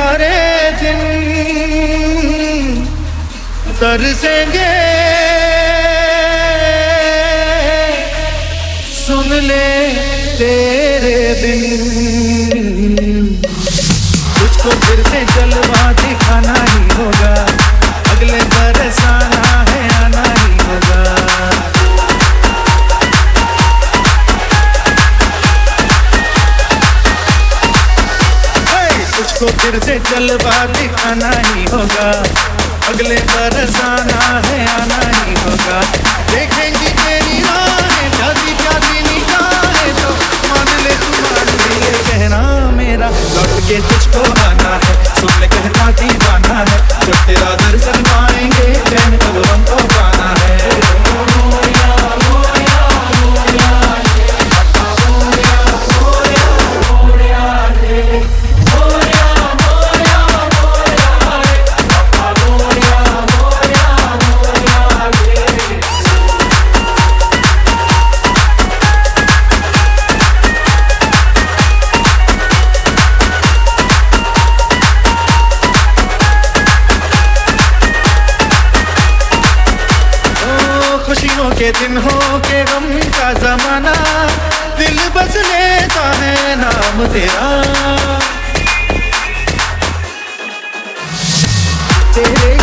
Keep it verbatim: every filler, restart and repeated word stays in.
सारे दिन तरसेंगे, सुन ले तेरे बिन। तुझको फिर से जलवा दिखाना ही होगा, अगले बरस आना है, आना ही होगा। तुझको फिर से जलवा दिखाना ही होगा, अगले बरस आना है, आना ही होगा। देखेंगी तेरी राहें प्यासी प्यासी निगाहें, तो मान ले तू मान ले ये कहना मेरा, लौट के तुझको आना है, सुन ले कहना दीवाना है। जब तेरा दर्शन पाएंगे चैन कब हमको पाना है। खुशियों के दिन हो के गम का जमाना, दिल बस लेता है नाम तेरा। तेरे